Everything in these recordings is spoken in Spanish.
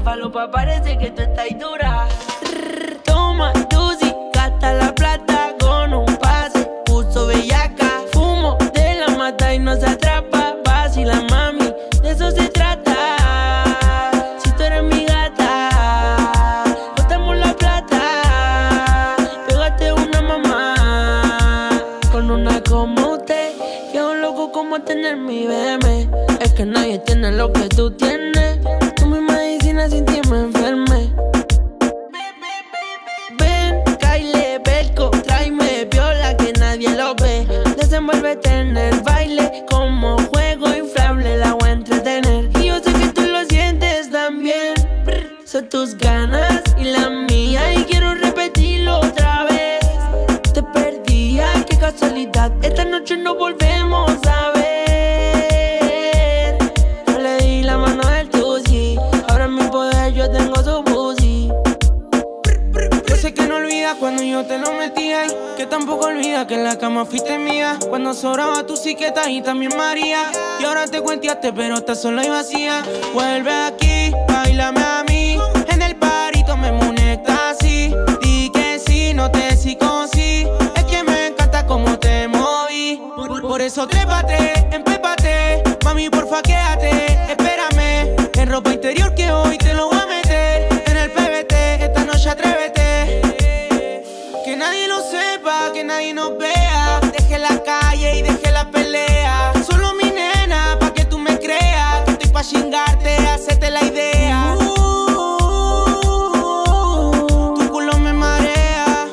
falopa parece que tú estás dura. Toma, Tusi, gasta la plata con un pase. Puso bellaca, fumo de la mata y no se atrapa. Vacila, mami, de eso se trata. Si tú eres mi gata, botamos la plata. Pégate una mamá con una como usted. Que es un loco como tener mi bebé. Es que nadie tiene lo que tú tienes. Tú mi medicina, sin ti me enfermé. Ven, Kyle, Belco, tráeme viola que nadie lo ve. Desenvuélvete en el baile como juego inflable, la voy a entretener. Y yo sé que tú lo sientes también. Son tus ganas y la mía y quiero repetirlo otra vez. Te perdí, ay, qué casualidad. Esta noche no volvemos a ver. Yo le di la mano al Tusi, ahora en mi poder yo tengo su pussy. Yo sé que no olvidas cuando yo te lo metía, que tampoco olvidas que en la cama fuiste mía. Cuando sobraba tu siqueta y también María. Y ahora te cuenteaste pero estás sola y vacía. Vuelve aquí, bailame a mí. En el parito me munecta así. Di que sí, no te psicosí. Es que me encanta cómo te moví. Por eso trépate, empépate. Mami, porfa, quédate, espérame. En ropa interior que hoy te lo voy a meter. En el PBT, esta noche atrévete. Que nadie lo sepa, que nadie nos vea. Deje la calle y deje la pelea. Solo mi nena, pa' que tú me creas. Que estoy pa' chingarte, hacerte la idea. Tu culo me marea.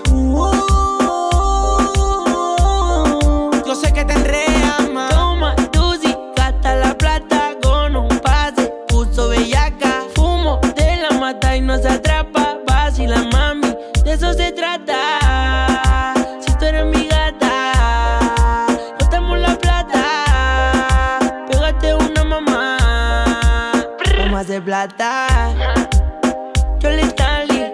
Yo sé que te enreas, ma. Toma, Tusi, gasta la plata con un pase. Puso bellaca, fumo de la mata y no se atrapa. Vacila, mami, de eso se trata. Si tú eres mi gata, botamos la plata. Pégate una mamá, vamos a hacer plata. Yo le tali,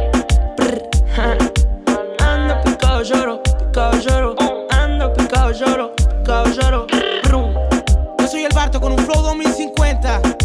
ando picado lloro, ando picado lloro, Yo soy el Barto con un flow 2050.